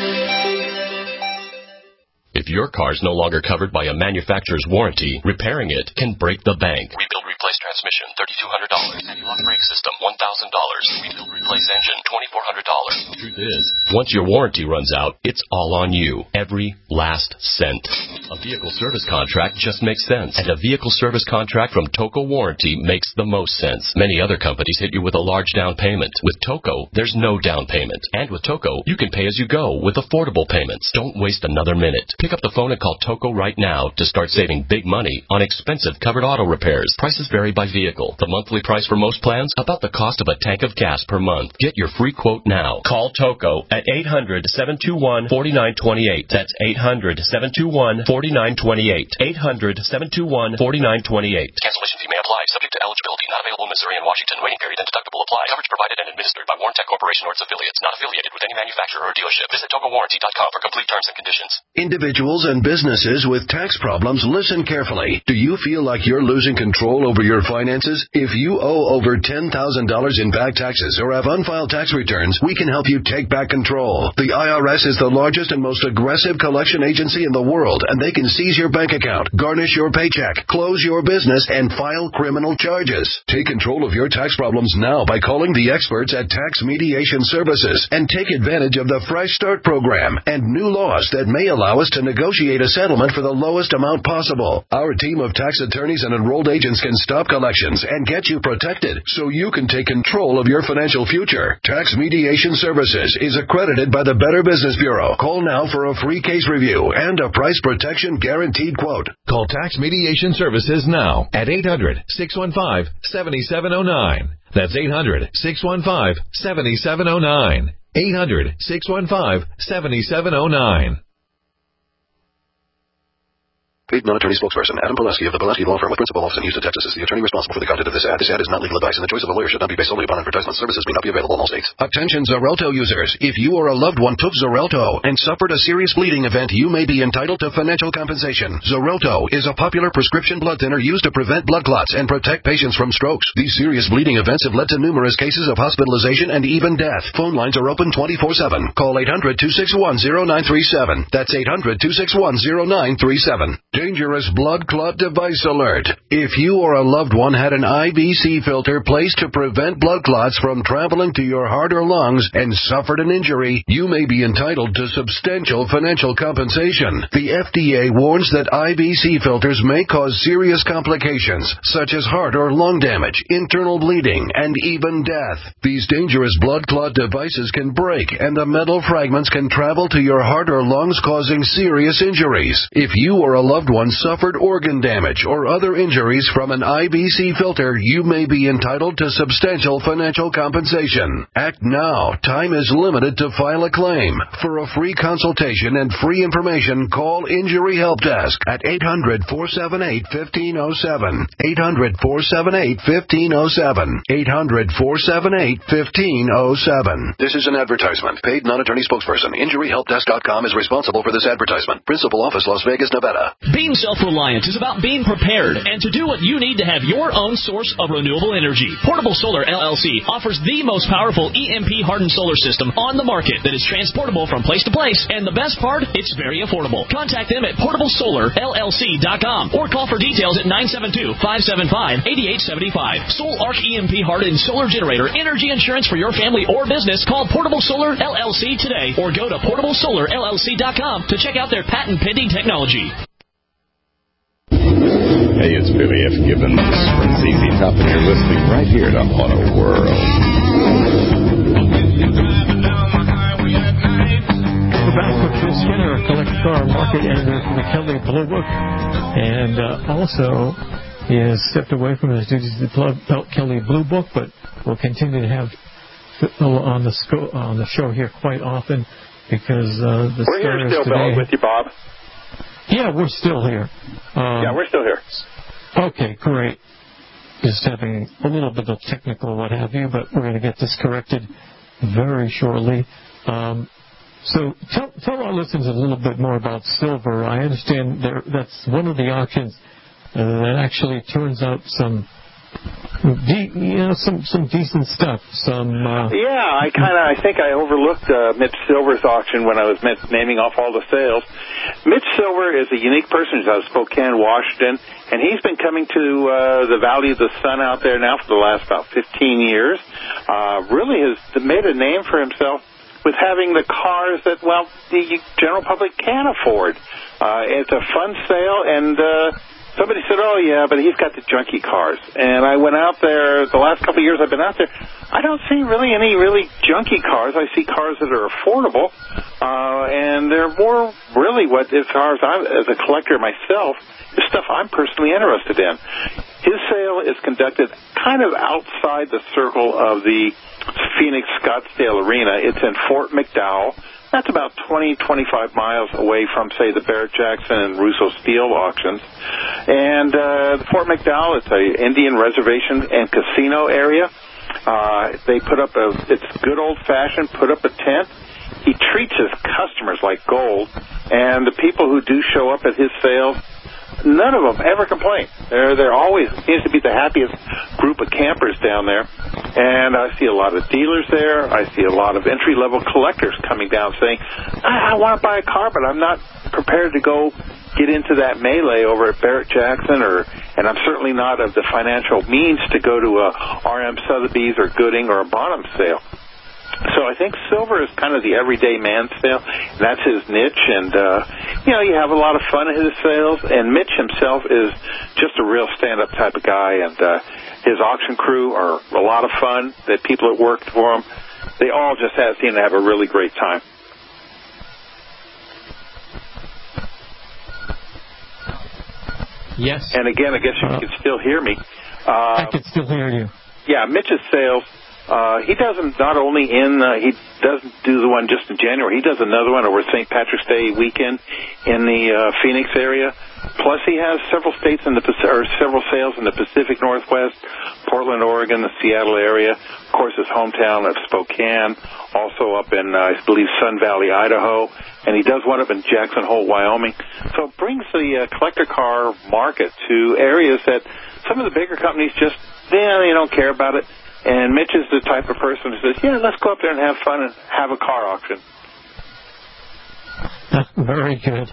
If your car's no longer covered by a manufacturer's warranty, repairing it can break the bank. Rebuild, replace transmission, thirty-two hundred dollars. Anti-lock brake system, one thousand dollars. Rebuild, replace engine, twenty-four hundred dollars. The truth is, once your warranty runs out, it's all on you. Every last cent. A vehicle service contract just makes sense. And a vehicle service contract from Toco Warranty makes the most sense. Many other companies hit you with a large down payment. With Toco, there's no down payment. And with Toco, you can pay as you go with affordable payments. Don't waste another minute. Pick up the phone and call Toco right now to start saving big money on expensive covered auto repairs. Prices vary by vehicle. The monthly price for most plans, about the cost of a tank of gas per month. Get your free quote now. Call Toco at eight hundred, seven two one, four nine two eight. That's eight hundred, seven two one, four nine two eight. eight hundred, seven two one, four nine two eight. Cancellation fee may apply, subject to eligibility. Not available in Missouri and Washington. Waiting period and deductible apply. Coverage provided and administered by Warrantech Corporation or its affiliates. Not affiliated with any manufacturer or dealership. Visit Toco Warranty dot com for complete terms and conditions. Individuals and businesses with tax problems, listen carefully. Do you feel like you're losing control over your finances? If you owe over ten thousand dollars in back taxes or have unfiled tax returns, we can help you take back control. The I R S is the largest and most aggressive collection agency in the world, and they can seize your bank account, garnish your paycheck, close your business, and file criminal charges. Take control of your tax problems now by calling the experts at Tax Mediation Services and take advantage of the Fresh Start program and new laws that may allow us to negotiate a settlement for the lowest amount possible. Our team of tax attorneys and enrolled agents can stop collections and get you protected so you can take control of your financial future. Tax Mediation Services is accredited by the Better Business Bureau. Call now for a free case review and a price protection guaranteed quote. Call Tax Mediation Services now at eight hundred, six one five, seven seven zero nine. That's eight hundred, six one five, seven seven zero nine. eight hundred, six one five, seven seven zero nine. Paid non-attorney spokesperson Adam Pileski of the Pileski Law Firm with principal office in Houston, Texas is the attorney responsible for the content of this ad. This ad is not legal advice, and the choice of a lawyer should not be based solely upon advertisement. Services may not be available in all states. Attention Xarelto users. If you or a loved one took Xarelto and suffered a serious bleeding event, you may be entitled to financial compensation. Xarelto is a popular prescription blood thinner used to prevent blood clots and protect patients from strokes. These serious bleeding events have led to numerous cases of hospitalization and even death. Phone lines are open twenty-four seven. Call eight hundred, two six one, zero nine three seven. That's eight hundred, two six one, zero nine three seven. Dangerous blood clot device alert. If you or a loved one had an I V C filter placed to prevent blood clots from traveling to your heart or lungs and suffered an injury, you may be entitled to substantial financial compensation. The F D A warns that I V C filters may cause serious complications, such as heart or lung damage, internal bleeding, and even death. These dangerous blood clot devices can break, and the metal fragments can travel to your heart or lungs, causing serious injuries. If you or a loved one suffered organ damage or other injuries from an I V C filter, you may be entitled to substantial financial compensation. Act now. Time is limited to file a claim. For a free consultation and free information, call Injury Help Desk at eight hundred, four seven eight, one five zero seven. eight hundred, four seven eight, one five zero seven. eight hundred, four seven eight, one five zero seven. This is an advertisement. Paid non-attorney spokesperson. Injury Help Desk dot com is responsible for this advertisement. Principal office, Las Vegas, Nevada. Being self-reliant is about being prepared and to do what you need to have your own source of renewable energy. Portable Solar L L C offers the most powerful E M P-hardened solar system on the market that is transportable from place to place, and the best part, it's very affordable. Contact them at portable solar L L C dot com or call for details at nine seven two, five seven five, eight eight seven five. Soul Arc E M P-hardened solar generator energy insurance for your family or business. Call Portable Solar L L C today or go to portable solar L L C dot com to check out their patent-pending technology. Hey, it's Billy F. Gibbons from Z Z Top, and you're listening right here to Auto World. We're back with Phil Skinner, collector car market editor for the Kelley Blue Book, and uh, also he has stepped away from his duties to the Kelley Blue Book, but we'll continue to have Phil on the sco- on the show here quite often because uh, the we're here still, today... Bill, with you, Bob. Yeah, we're still here. Um, yeah, we're still here. Okay, great. Just having a little bit of technical what have you, but we're going to get this corrected very shortly. Um, so tell, tell our listeners a little bit more about silver. I understand there, that's one of the auctions uh, that actually turns out some... De- you know, some some decent stuff. Some uh, yeah, I kind of I think I overlooked uh, Mitch Silver's auction when I was naming off all the sales. Mitch Silver is a unique person. He's out of Spokane, Washington, and he's been coming to uh, the Valley of the Sun out there now for the last about fifteen years. Uh, really has made a name for himself with having the cars that, well, the general public can't afford. Uh, it's a fun sale, and uh, somebody said, oh, yeah, but he's got the junky cars. And I went out there, the last couple of years I've been out there, I don't see really any really junky cars. I see cars that are affordable, uh, and they're more really what, as far as I, as a collector myself, is stuff I'm personally interested in. His sale is conducted kind of outside the circle of the Phoenix Scottsdale Arena. It's in Fort McDowell. That's about twenty, twenty-five miles away from, say, the Barrett-Jackson and Russo Steel auctions. And uh, Fort McDowell, it's an Indian reservation and casino area. Uh, they put up a, it's good old-fashioned, put up a tent. He treats his customers like gold. And the people who do show up at his sales, none of them ever complain. They're, they're always, seems to be the happiest group of campers down there. And I see a lot of dealers there. I see a lot of entry-level collectors coming down saying, I, I want to buy a car, but I'm not prepared to go get into that melee over at Barrett-Jackson, or, and I'm certainly not of the financial means to go to a R M Sotheby's or Gooding or a Bonham sale. So I think silver is kind of the everyday man sale. That's his niche, and, uh, you know, you have a lot of fun at his sales, and Mitch himself is just a real stand-up type of guy, and uh, his auction crew are a lot of fun. The people that worked for him, they all just have, seem to have a really great time. Yes. And again, I guess you uh, can still hear me. Uh, I can still hear you. Yeah, Mitch's sales... Uh, he does them not only in, uh, he doesn't do the one just in January. He does another one over Saint Patrick's Day weekend in the uh, Phoenix area. Plus, he has several states in the Pacific, or several sales in the Pacific Northwest, Portland, Oregon, the Seattle area. Of course, his hometown of Spokane. Also up in, uh, I believe, Sun Valley, Idaho. And he does one up in Jackson Hole, Wyoming. So it brings the uh, collector car market to areas that some of the bigger companies just, yeah, they don't care about it. And Mitch is the type of person who says, yeah, let's go up there and have fun and have a car auction. Very good.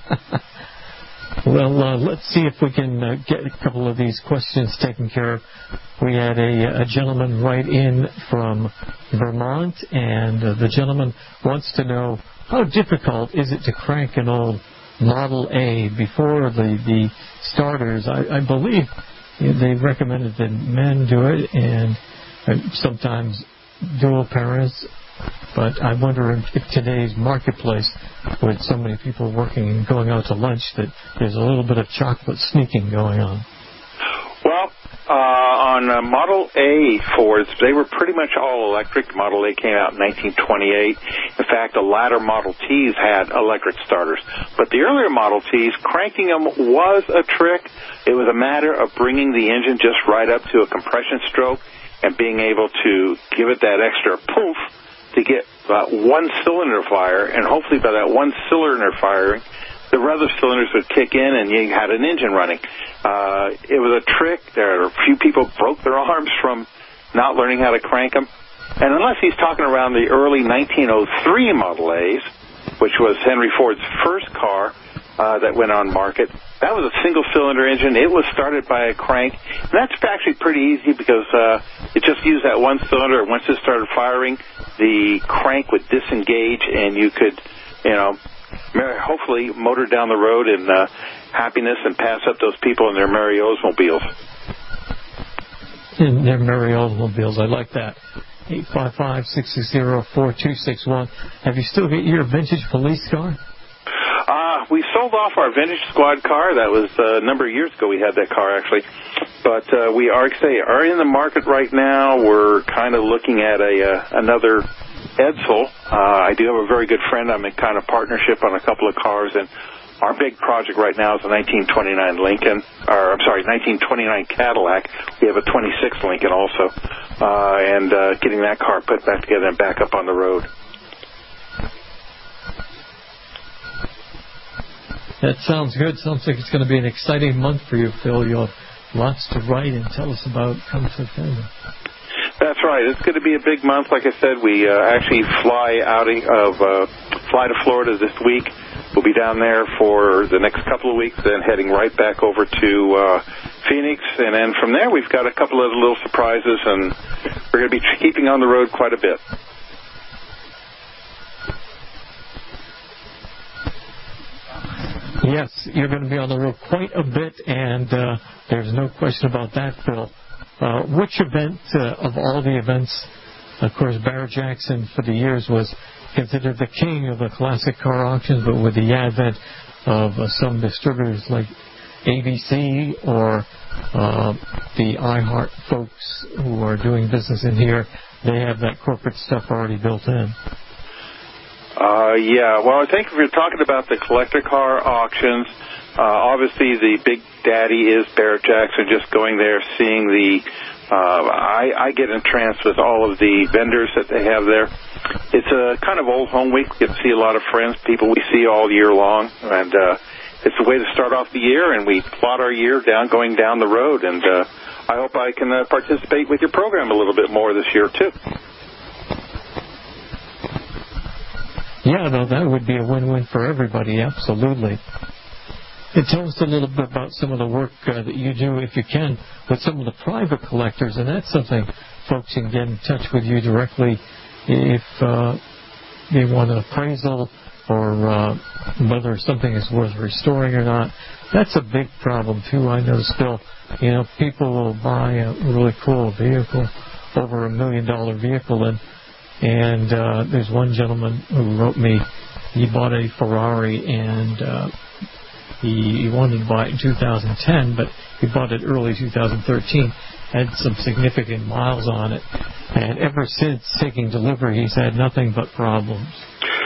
Well, uh, let's see if we can uh, get a couple of these questions taken care of. We had a, a gentleman write in from Vermont, and uh, the gentleman wants to know, how difficult is it to crank an old Model A before the, the starters? I, I believe they recommended that men do it, and uh, sometimes dual parents. But I wonder if, if today's marketplace, with so many people working and going out to lunch, that there's a little bit of chocolate sneaking going on. Well, uh, on uh, Model A Fords, they were pretty much all electric. Model A came out in nineteen twenty-eight. In fact, the latter Model Ts had electric starters. But the earlier Model Ts, cranking them was a trick. It was a matter of bringing the engine just right up to a compression stroke and being able to give it that extra poof to get about one cylinder fire, and hopefully by that one cylinder firing, the other cylinders would kick in and you had an engine running. Uh, it was a trick. There are a few people broke their arms from not learning how to crank them. And unless he's talking around the early nineteen oh three Model A's, which was Henry Ford's first car uh, that went on market, that was a single-cylinder engine. It was started by a crank. And that's actually pretty easy because uh, it just used that one cylinder. Once it started firing, the crank would disengage, and you could, you know, hopefully motor down the road in uh, happiness and pass up those people in their Merry Oldsmobiles. In their Merry Oldsmobiles, I like that. eight five five, six six zero, four two six one. Have you still got your vintage police car? Uh, we sold off our vintage squad car. That was uh, a number of years ago we had that car, actually. But uh, we are, say, are in the market right now. We're kind of looking at a uh, another Edsel. Uh, I do have a very good friend. I'm in kind of partnership on a couple of cars, and our big project right now is a nineteen twenty-nine Lincoln, or I'm sorry, nineteen twenty-nine Cadillac. We have a twenty-six Lincoln also, uh, and uh, getting that car put back together and back up on the road. That sounds good. Sounds like it's going to be an exciting month for you, Phil. You'll have lots to write and tell us about come September. That's right. It's going to be a big month. Like I said, we uh, actually fly out of uh, fly to Florida this week. We'll be down there for the next couple of weeks, then heading right back over to uh, Phoenix. And then from there, we've got a couple of little surprises, and we're going to be keeping on the road quite a bit. Yes, you're going to be on the road quite a bit, and uh, there's no question about that, Phil. Uh, which event uh, of all the events, of course, Barrett-Jackson for the years was considered the king of the classic car auctions, but with the advent of uh, some distributors like A B C or uh, the iHeart folks who are doing business in here, they have that corporate stuff already built in. Uh, yeah, well, I think if you're talking about the collector car auctions, uh, obviously the big daddy is Barrett-Jackson. Just going there, seeing the, uh, I, I get entranced with all of the vendors that they have there. It's a kind of old home week. We get to see a lot of friends, people we see all year long, and uh, it's a way to start off the year, and we plot our year down, going down the road, and uh, I hope I can uh, participate with your program a little bit more this year, too. Yeah, though, that would be a win-win for everybody, absolutely. And tell us a little bit about some of the work uh, that you do, if you can, with some of the private collectors, and that's something folks can get in touch with you directly if uh, they want an appraisal or uh, whether something is worth restoring or not. That's a big problem, too. I know still, you know, people will buy a really cool vehicle, over a million-dollar vehicle, and And uh, there's one gentleman who wrote me, he bought a Ferrari, and uh, he, he wanted to buy it in two thousand ten, but he bought it early two thousand thirteen, had some significant miles on it. And ever since taking delivery, he's had nothing but problems. Well, this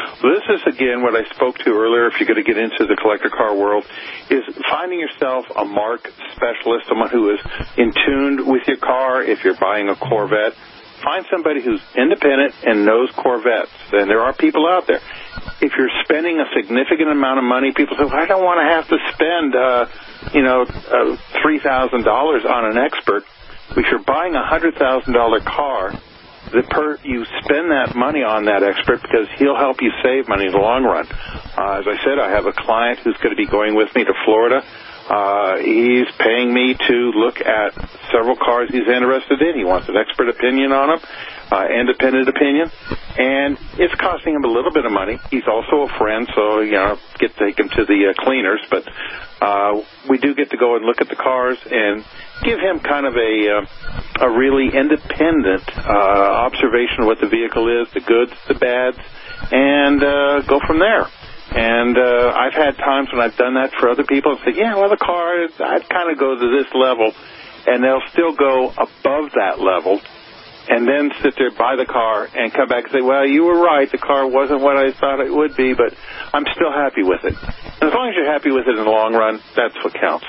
is, again, what I spoke to earlier, if you're going to get into the collector car world, is finding yourself a mark specialist, someone who is in tune with your car. If you're buying a Corvette, find somebody who's independent and knows Corvettes. And there are people out there. If you're spending a significant amount of money, people say, well, I don't want to have to spend, uh, you know, uh, three thousand dollars on an expert. If you're buying a one hundred thousand dollars car, the per, you spend that money on that expert because he'll help you save money in the long run. Uh, as I said, I have a client who's going to be going with me to Florida. Uh, he's paying me to look at several cars he's interested in. He wants an expert opinion on them, uh, independent opinion, and it's costing him a little bit of money. He's also a friend, so, you know, get to take him to the uh, cleaners, but uh, we do get to go and look at the cars and give him kind of a uh, a really independent uh, observation of what the vehicle is, the goods, the bads, and uh, go from there. And uh, I've had times when I've done that for other people and say, yeah, well, the car, I'd kind of go to this level, and they'll still go above that level and then sit there, buy the car, and come back and say, well, you were right, the car wasn't what I thought it would be, but I'm still happy with it. And as long as you're happy with it in the long run, that's what counts.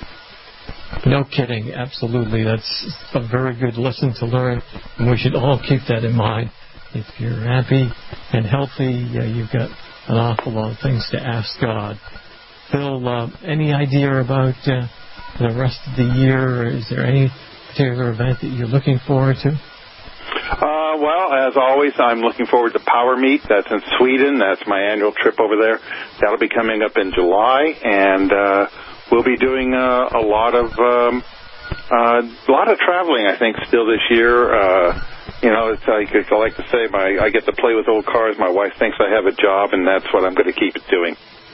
No kidding. Absolutely. That's a very good lesson to learn, and we should all keep that in mind. If you're happy and healthy, uh, you've got an awful lot of things to ask God. Phil, uh, any idea about uh, the rest of the year? Is there any particular event that you're looking forward to? Uh, well, as always, I'm looking forward to Power Meet. That's in Sweden. That's my annual trip over there. That'll be coming up in July, and uh, we'll be doing uh, a lot of um, uh, a lot of traveling, I think, still this year. Uh, you know, it's like I like to say, my I get to play with old cars. My wife thinks I have a job, and that's what I'm going to keep it doing.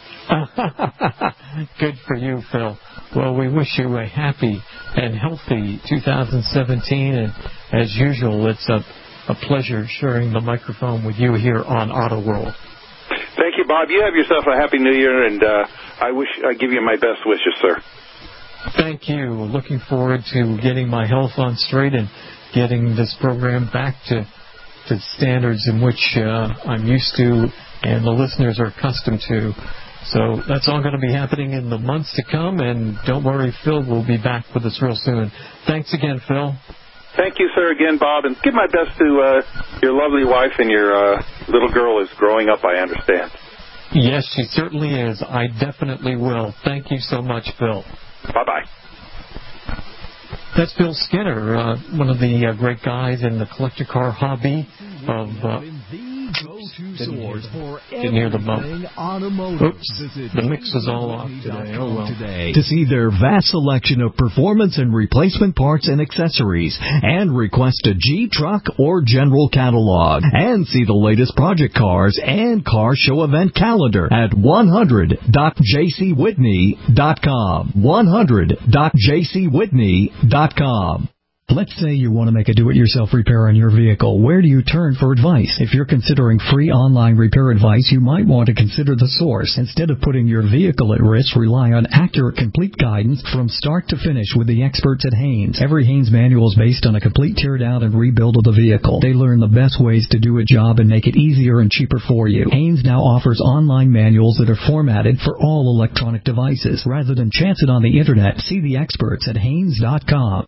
Good for you, Phil. Well, we wish you a happy and healthy two thousand seventeen, and as usual, it's a, a pleasure sharing the microphone with you here on Auto World. Thank you, Bob. You have yourself a happy New Year, and uh, I wish I give you my best wishes, sir. Thank you. Looking forward to getting my health on straight and getting this program back to to standards in which uh, I'm used to and the listeners are accustomed to. So that's all going to be happening in the months to come, and don't worry, Phil will be back with us real soon. Thanks again, Phil. Thank you, sir, again, Bob, and give my best to uh, your lovely wife, and your uh, little girl is growing up, I understand. Yes, she certainly is. I definitely will. Thank you so much, Phil. Bye-bye. That's Bill Skinner, uh, one of the uh, great guys in the collector car hobby of... Uh, Didn't hear, didn't hear the bump. Oops, the mix is all off today. Oh, well. To see their vast selection of performance and replacement parts and accessories, and request a G truck or general catalog, and see the latest project cars and car show event calendar at one hundred dot j c whitney dot com. one hundred dot j c whitney dot com. Let's say you want to make a do-it-yourself repair on your vehicle. Where do you turn for advice? If you're considering free online repair advice, you might want to consider The Source. Instead of putting your vehicle at risk, rely on accurate, complete guidance from start to finish with the experts at Haynes. Every Haynes manual is based on a complete tear-down and rebuild of the vehicle. They learn the best ways to do a job and make it easier and cheaper for you. Haynes now offers online manuals that are formatted for all electronic devices. Rather than chance it on the Internet, see the experts at Haynes dot com.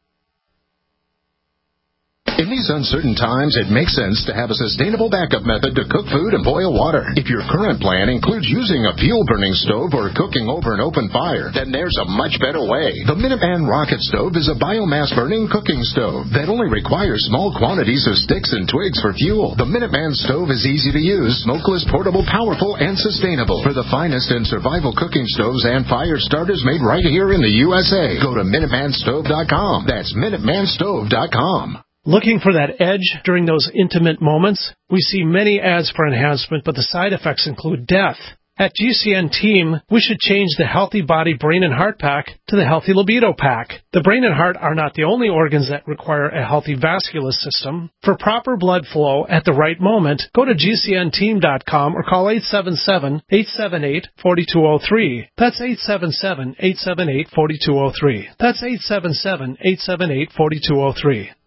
In these uncertain times, it makes sense to have a sustainable backup method to cook food and boil water. If your current plan includes using a fuel-burning stove or cooking over an open fire, then there's a much better way. The Minuteman Rocket Stove is a biomass-burning cooking stove that only requires small quantities of sticks and twigs for fuel. The Minuteman Stove is easy to use, smokeless, portable, powerful, and sustainable. For the finest in survival cooking stoves and fire starters made right here in the U S A, go to Minuteman Stove dot com. That's Minuteman Stove dot com. Looking for that edge during those intimate moments? We see many ads for enhancement, but the side effects include death. At G C N Team, we should change the Healthy Body Brain and Heart Pack to the Healthy Libido Pack. The brain and heart are not the only organs that require a healthy vascular system. For proper blood flow at the right moment, go to G C N team dot com or call eight seven seven, eight seven eight, four two zero three. That's eight seven seven, eight seven eight, four two zero three. That's eight seven seven, eight seven eight, four two zero three.